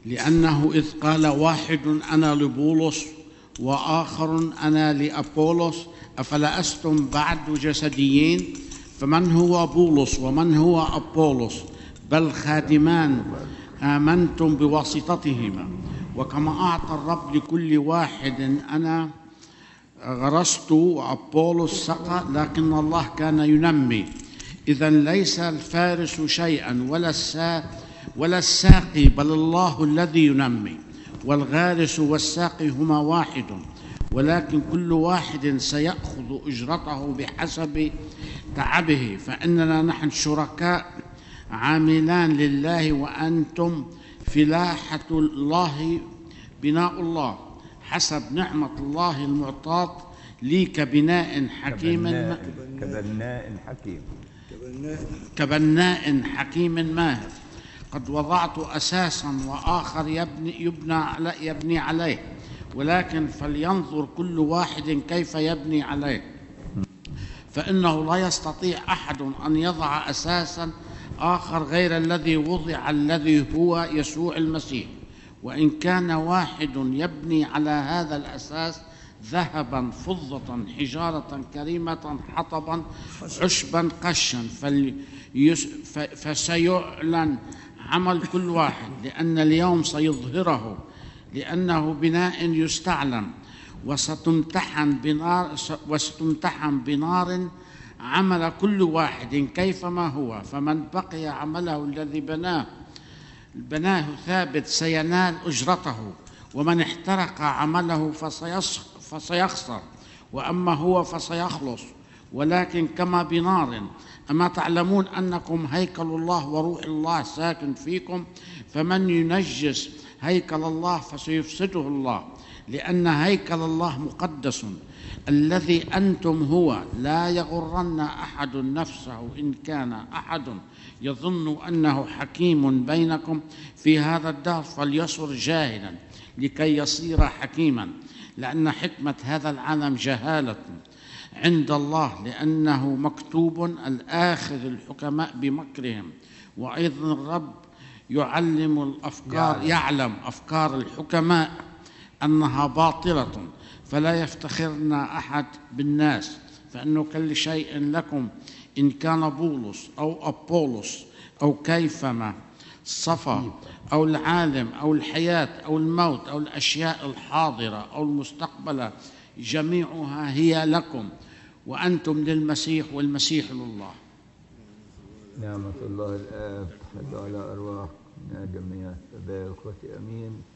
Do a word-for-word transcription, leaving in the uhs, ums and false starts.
لأنه إذ قال واحد أنا لبولس وآخر أنا لأبولس أفلستم بعد جسديين؟ فمن هو بولس ومن هو أبولس؟ بل خادمان آمنتم بواسطتهما، وكما أعطى الرب لكل واحد أنا غرست وأبولس سقى، لكن الله كان ينمي. إذن ليس الفارس شيئا ولا ولا الساقي، بل الله الذي ينمي. والغارس والساقي هما واحد، ولكن كل واحد سيأخذ أجرته بحسب تعبه. فإننا نحن شركاء عاملان لله، وأنتم فلاحة الله بناء الله حسب نعمة الله المعطاة لي كبناء حكيم كبناء حكيم كبناء حكيم ماهر. قد وضعت أساسا وآخر يبني, يبنى يبني عليه، ولكن فلينظر كل واحد كيف يبني عليه. فإنه لا يستطيع أحد أن يضع أساسا آخر غير الذي وضع، الذي هو يسوع المسيح. وإن كان واحد يبني على هذا الأساس ذهبا فضة حجارة كريمة حطبا عشبا قشا، فسيعلن عمل كل واحد، لأن اليوم سيظهره، لأنه بناء يستعلم. وستمتحن بنار وستمتحن بنار عمل كل واحد كيفما هو. فمن بقي عمله الذي بناه بناه ثابت سينال أجرته، ومن احترق عمله فسيخسر، وأما هو فسيخلص، ولكن كما بنار. أما تعلمون أنكم هيكل الله وروح الله ساكن فيكم؟ فمن ينجس هيكل الله فسيفسده الله، لأن هيكل الله مقدس الذي أنتم هو. لا يغرن أحد نفسه. إن كان أحد يظن أنه حكيم بينكم في هذا الدهر فليصر جاهلا لكي يصير حكيما، لأن حكمة هذا العالم جهالة عند الله، لأنه مكتوب الآخذ الحكماء بمكرهم. وأيضا الرب يعلم الأفكار يعلم أفكار الحكماء أنها باطلة، فلا يفتخرن أحد بالناس. فإنه كل شيء لكم، إن كان بولس أو أبولس أو كيفما صفا أو العالم أو الحياة أو الموت أو الأشياء الحاضرة أو المستقبلة، جميعها هي لكم، وأنتم للمسيح والمسيح لله. نعمة الله الآب تحل على أرواحنا جميعا. تبارك أمين.